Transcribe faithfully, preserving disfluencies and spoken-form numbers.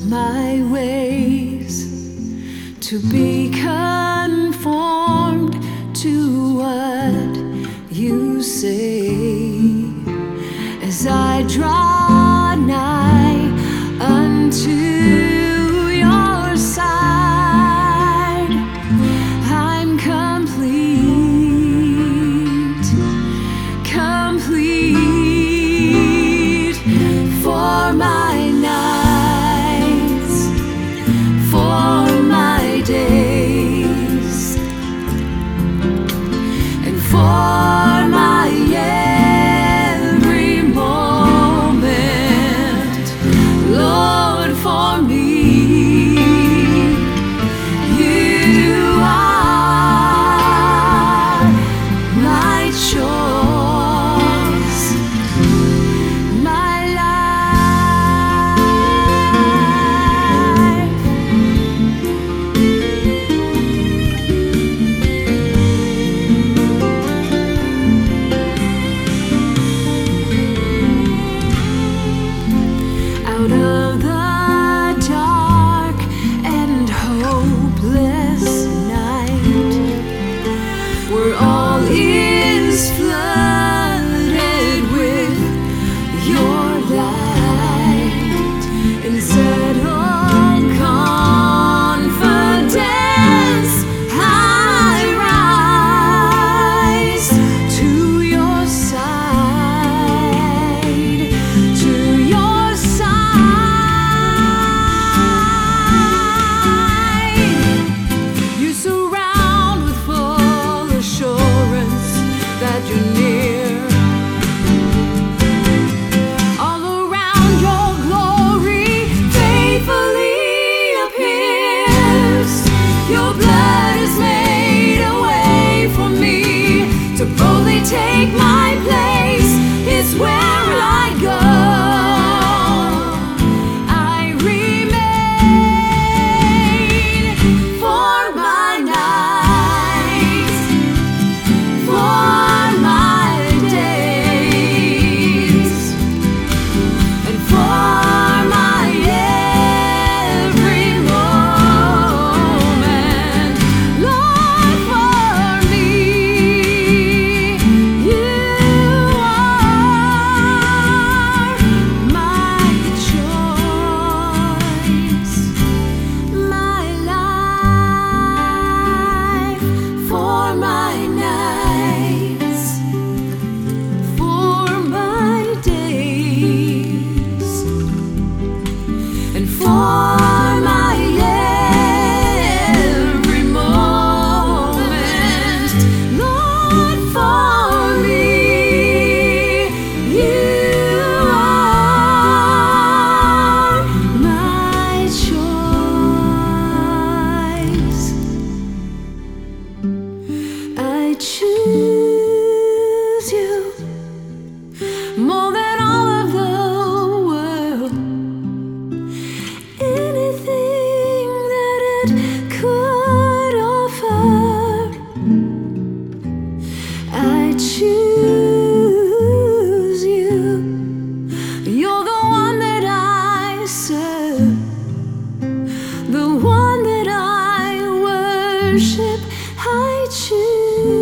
my ways to be conformed to what you say, as I draw nigh unto your side. I'm complete, complete for my nights, for my days, and for my every moment. Lord, for me you are my choice, my life. Out of the dark and hopeless night, where all is flooded with your light, in settled confidence I rise to your side, to your side. You surround with full assurance that you're near. All around your glory faithfully appears. Your blood is made a way for me to boldly take my place. It's where I go. I remain for my nights, for my days, and for my every moment. Lord, for me you are my choice, my life, for my nights, for my days, and for my every moment. Lord, for me you are my choice. I choose you more than all of the world. Anything that it could offer, I choose you. You're the one that I serve, the one that I worship. I choose